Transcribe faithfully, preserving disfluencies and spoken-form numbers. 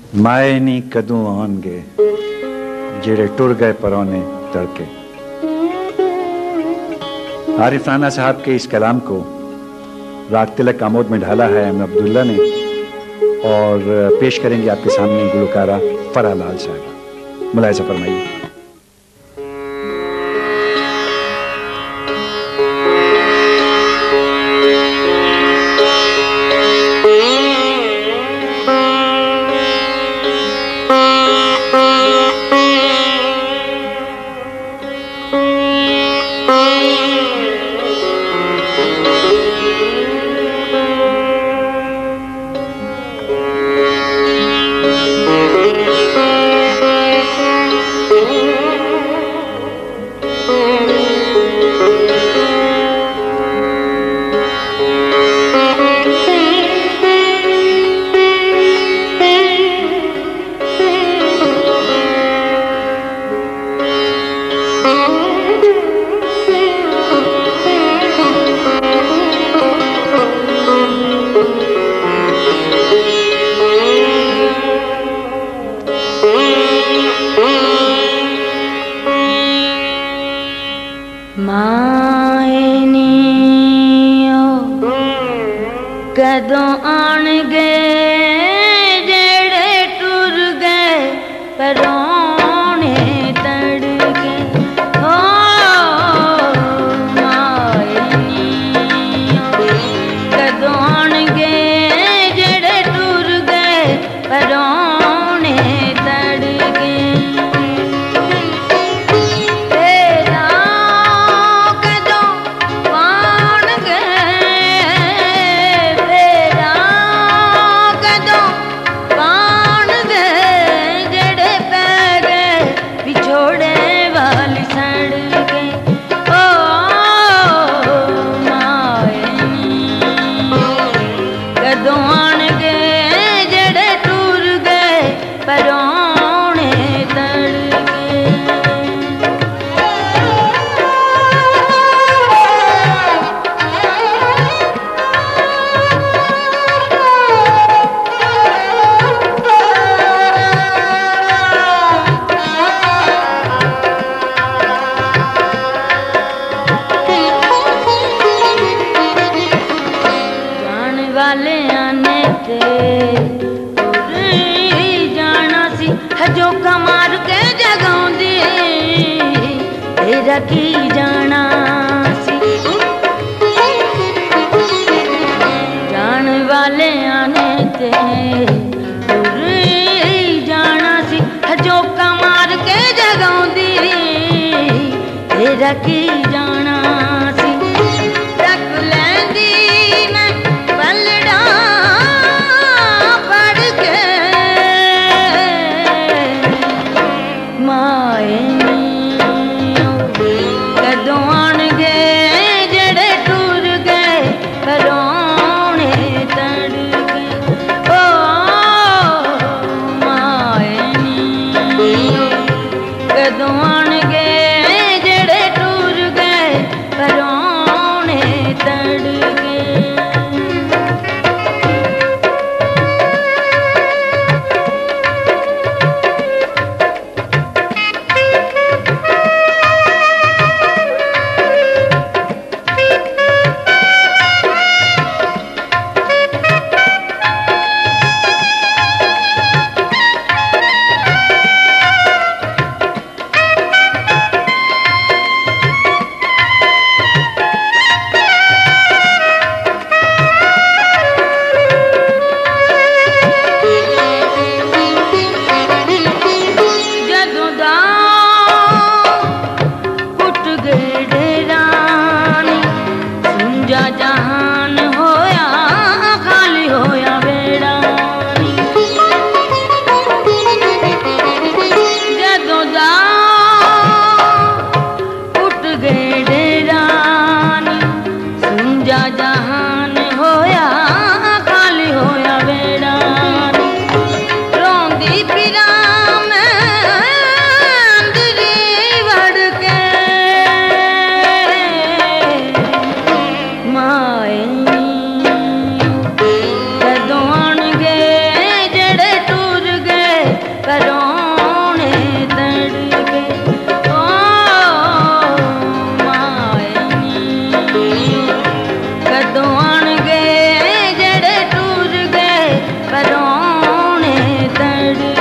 माए नी कदों आउणगे जेड़े टुर गए परौने तड़के। आरिफ राना साहब के इस कलाम को राग तिलक आमोद में ढाला है एम अब्दुल्ला ने और पेश करेंगे आपके सामने गुलकारा फराह लाल साहब। मुलाहिजा फरमाइए। कदों आउणगे जेड़े टुर गए परौने तड़के। हो माए नी कदों आउणगे जेड़े टुर गए परौने तड़के। तेरा कदों आउणगे वाले आने थे जाना सी हजो कमार के जगाउंदी तेरा की जाना सी। जान वाले आने थे जाना सी हजो कमार के जगाउंदी तेरा की जाना सी। रख लेंदी कदों आउणगे जेड़े टुर गए तड़